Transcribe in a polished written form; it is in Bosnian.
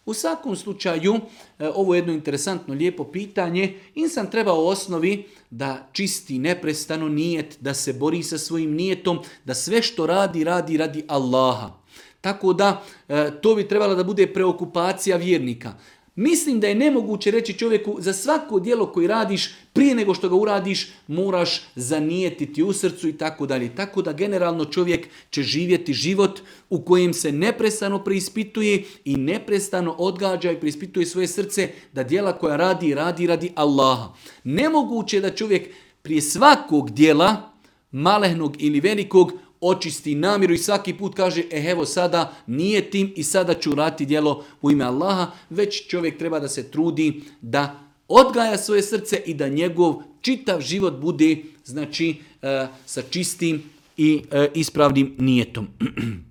U svakom slučaju, ovo je jedno interesantno, lijepo pitanje. Insan treba u osnovi da čisti neprestano nijet, da se bori sa svojim nijetom, da sve što radi radi Allaha. Tako da to bi trebala da bude preokupacija vjernika. Mislim da je nemoguće reći čovjeku za svako djelo koje radiš, prije nego što ga uradiš, moraš zanijetiti u srcu i tako dalje. Tako da generalno čovjek će živjeti život u kojem se neprestano preispituje i neprestano odgađa i preispituje svoje srce da djela koja radi Allaha. Nemoguće da čovjek prije svakog djela, malehnog ili velikog, očisti namjeru i svaki put kaže evo sada nije tim i sada ću raditi djelo u ime Allaha, već čovjek treba da se trudi da odgaja svoje srce i da njegov čitav život bude sa čistim i ispravnim nijetom.